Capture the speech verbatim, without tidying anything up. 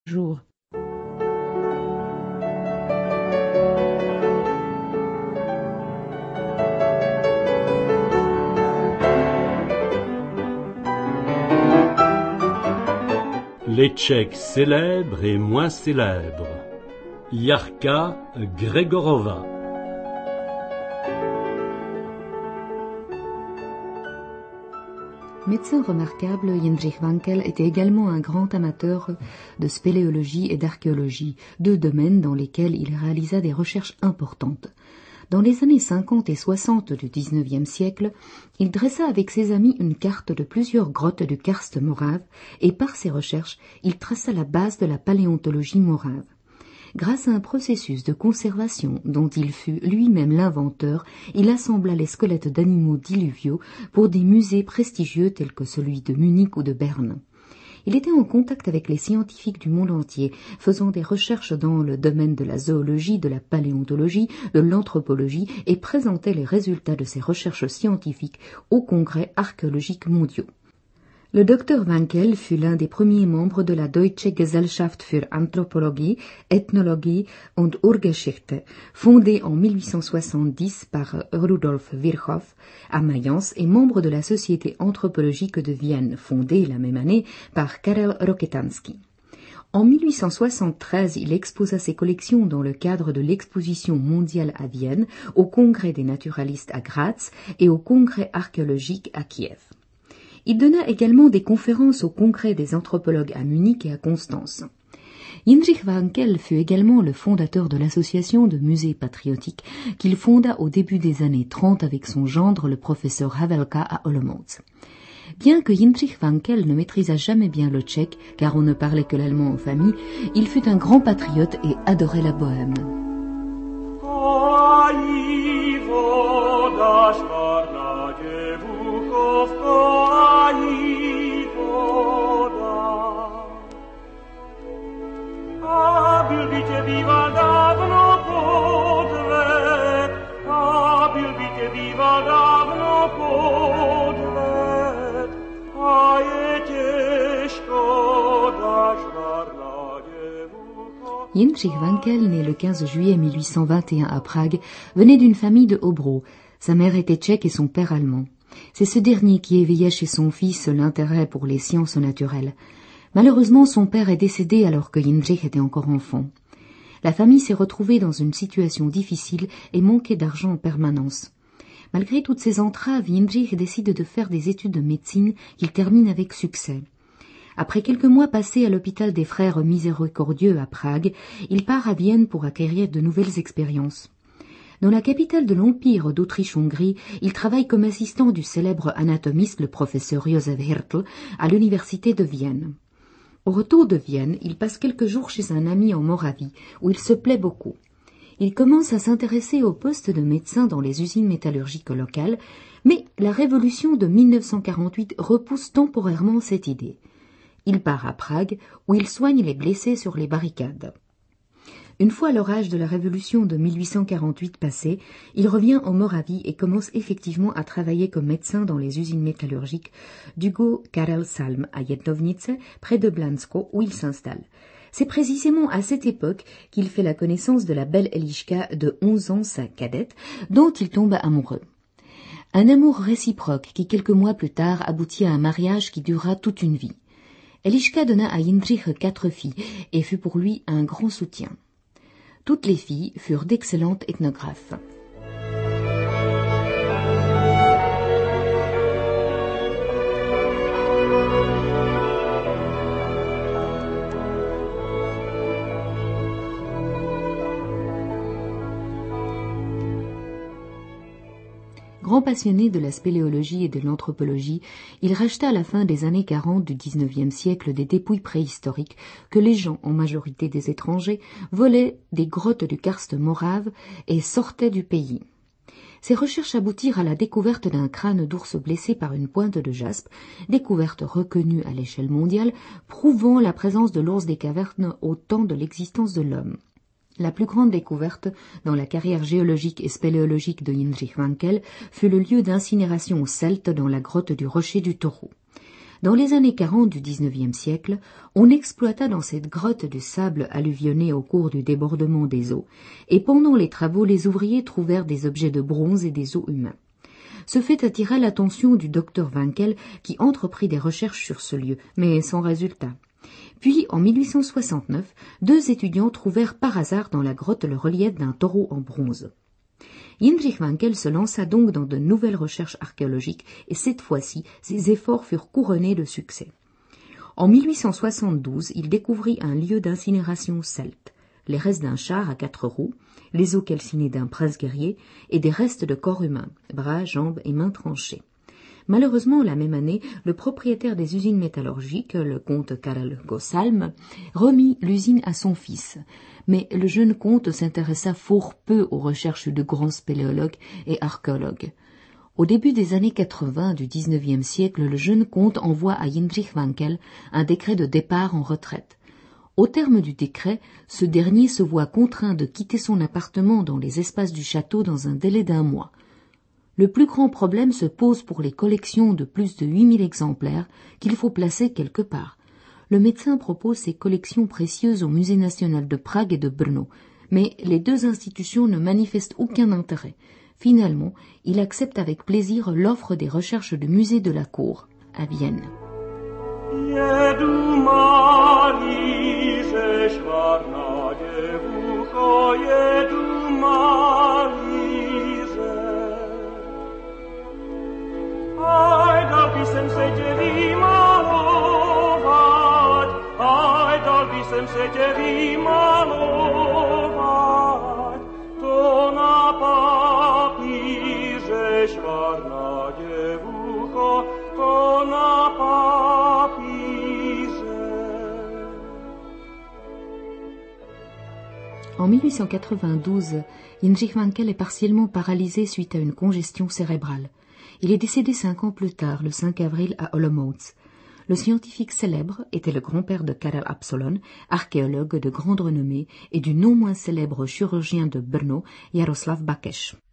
jour. Les Tchèques célèbres et moins célèbres. Jarka Gregorova. Médecin remarquable, Jindřich Wankel était également un grand amateur de spéléologie et d'archéologie, deux domaines dans lesquels il réalisa des recherches importantes. Dans les années cinquante et soixante du dix-neuvième siècle, il dressa avec ses amis une carte de plusieurs grottes du karst morave et par ses recherches, il traça la base de la paléontologie morave. Grâce à un processus de conservation dont il fut lui-même l'inventeur, il assembla les squelettes d'animaux diluviaux pour des musées prestigieux tels que celui de Munich ou de Berne. Il était en contact avec les scientifiques du monde entier, faisant des recherches dans le domaine de la zoologie, de la paléontologie, de l'anthropologie et présentait les résultats de ses recherches scientifiques aux congrès archéologiques mondiaux. Le docteur Wankel fut l'un des premiers membres de la Deutsche Gesellschaft für Anthropologie, Ethnologie und Urgeschichte, fondée en mille huit cent soixante-dix par Rudolf Virchow à Mayence et membre de la Société anthropologique de Vienne, fondée la même année par Karel Rokitansky. En mille huit cent soixante-treize, il exposa ses collections dans le cadre de l'exposition mondiale à Vienne, au Congrès des naturalistes à Graz et au Congrès archéologique à Kiev. Il donna également des conférences au Congrès des anthropologues à Munich et à Constance. Jindřich Wankel fut également le fondateur de l'association de musées patriotiques qu'il fonda au début des années trente avec son gendre, le professeur Havelka à Olomouc. Bien que Jindřich Wankel ne maîtrisât jamais bien le tchèque, car on ne parlait que l'allemand en famille, il fut un grand patriote et adorait la bohème. Jindřich Wankel, né le quinze juillet mille huit cent vingt et un à Prague, venait d'une famille de Hobro. Sa mère était tchèque et son père allemand. C'est ce dernier qui éveillait chez son fils l'intérêt pour les sciences naturelles. Malheureusement, son père est décédé alors que Jindřich était encore enfant. La famille s'est retrouvée dans une situation difficile et manquait d'argent en permanence. Malgré toutes ces entraves, Jindřich décide de faire des études de médecine qu'il termine avec succès. Après quelques mois passés à l'hôpital des Frères Miséricordieux à Prague, il part à Vienne pour acquérir de nouvelles expériences. Dans la capitale de l'Empire d'Autriche-Hongrie, il travaille comme assistant du célèbre anatomiste, le professeur Josef Hertl, à l'université de Vienne. Au retour de Vienne, il passe quelques jours chez un ami en Moravie, où il se plaît beaucoup. Il commence à s'intéresser au poste de médecin dans les usines métallurgiques locales, mais la révolution de mille neuf cent quarante-huit repousse temporairement cette idée. Il part à Prague, où il soigne les blessés sur les barricades. Une fois l'orage de la révolution de mille huit cent quarante-huit passé, il revient en Moravie et commence effectivement à travailler comme médecin dans les usines métallurgiques d'Hugo Karel Salm à Jednovnice, près de Blansko, où il s'installe. C'est précisément à cette époque qu'il fait la connaissance de la belle Eliška de onze ans, sa cadette, dont il tombe amoureux. Un amour réciproque qui, quelques mois plus tard, aboutit à un mariage qui durera toute une vie. Eliška donna à Jindřich quatre filles et fut pour lui un grand soutien. Toutes les filles furent d'excellentes ethnographes. Grand passionné de la spéléologie et de l'anthropologie, il racheta à la fin des années quarante du dix-neuvième siècle des dépouilles préhistoriques que les gens, en majorité des étrangers, volaient des grottes du karst morave et sortaient du pays. Ces recherches aboutirent à la découverte d'un crâne d'ours blessé par une pointe de jaspe, découverte reconnue à l'échelle mondiale, prouvant la présence de l'ours des cavernes au temps de l'existence de l'homme. La plus grande découverte dans la carrière géologique et spéléologique de Jindřich Wankel fut le lieu d'incinération celtes dans la grotte du Rocher du Taureau. Dans les années quarante du dix-neuvième siècle, on exploita dans cette grotte de sable alluvionné au cours du débordement des eaux, et pendant les travaux, les ouvriers trouvèrent des objets de bronze et des os humains. Ce fait attira l'attention du docteur Wankel qui entreprit des recherches sur ce lieu, mais sans résultat. Puis, en mille huit cent soixante-neuf, deux étudiants trouvèrent par hasard dans la grotte le relief d'un taureau en bronze. Jindřich Wankel se lança donc dans de nouvelles recherches archéologiques et cette fois-ci, ses efforts furent couronnés de succès. En mille huit cent soixante-douze, il découvrit un lieu d'incinération celte, les restes d'un char à quatre roues, les os calcinés d'un prince guerrier et des restes de corps humains, bras, jambes et mains tranchées. Malheureusement, la même année, le propriétaire des usines métallurgiques, le comte Karel Gossalm, remit l'usine à son fils. Mais le jeune comte s'intéressa fort peu aux recherches de grands spéléologues et archéologues. Au début des années quatre-vingts du dix-neuvième siècle, le jeune comte envoie à Jindřich Wankel un décret de départ en retraite. Au terme du décret, ce dernier se voit contraint de quitter son appartement dans les espaces du château dans un délai d'un mois. Le plus grand problème se pose pour les collections de plus de huit mille exemplaires qu'il faut placer quelque part. Le médecin propose ces collections précieuses au Musée national de Prague et de Brno, mais les deux institutions ne manifestent aucun intérêt. Finalement, il accepte avec plaisir l'offre des recherches du musée de la cour, à Vienne. Aj, dal by sem se tě vymalovat, aj, dal by sem se tě vymalovat, to na papíře švarná děvucho, to na papíře. En mille huit cent quatre-vingt-douze, Jindřich Wankel est partiellement paralysé suite à une congestion cérébrale. Il est décédé cinq ans plus tard, le cinq avril, à Olomouc. Le scientifique célèbre était le grand-père de Karel Absolon, archéologue de grande renommée, et du non moins célèbre chirurgien de Brno, Jaroslav Bakeš.